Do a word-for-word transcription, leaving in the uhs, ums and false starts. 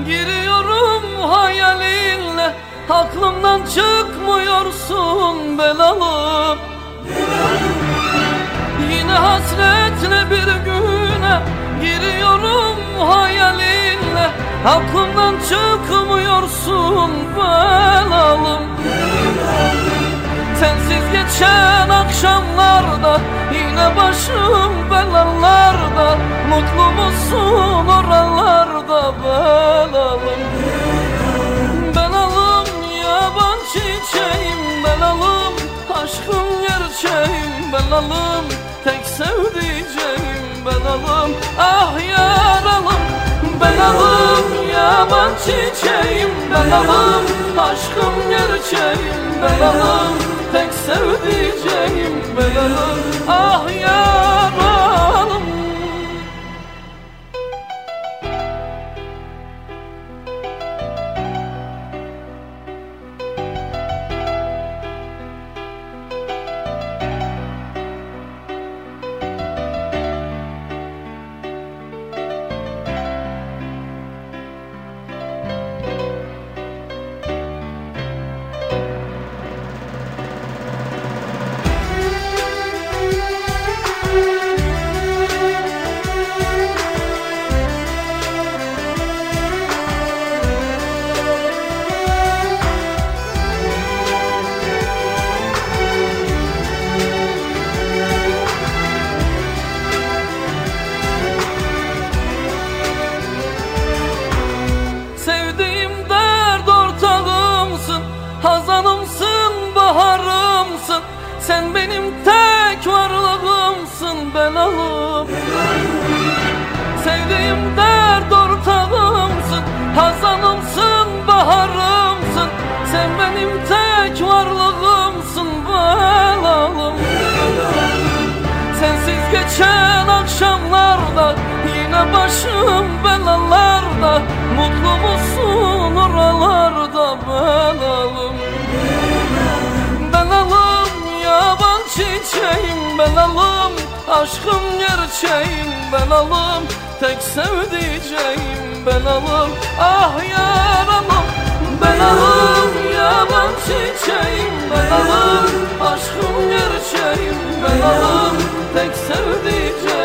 Giriyorum hayalinle, aklımdan çıkmıyorsun belalım. Yine hasretle bir güne giriyorum hayalinle, aklımdan çıkmıyorsun belalım. Sensiz geçen akşamlarda yine başım belalarda, mutlu musun oralarda belalım? Belalım yaban çiçeğim belalım, aşkım gerçeğim belalım, tek sevdiceğim belalım. Ah yaralım belalım, yaban çiçeğim belalım, aşkım gerçeğim belalım, tek sevdiceğim belalım. Ah yaralım. Hazanımsın, baharımsın, sen benim tek varlığımsın belalım. Sevdiğim dert ortağımsın, hazanımsın, baharımsın, sen benim tek varlığımsın belalım. Sensiz geçen akşamlarda yine başım belalarda, mutlu musun oralarda belalım? Belalım yaban çiçeğim belalım, aşkım gerçeğim belalım, tek sevdiceğim belalım. Ah yaralım belalım, yaban çiçeğim belalım, aşkım gerçeğim belalım, tek sevdiceğim.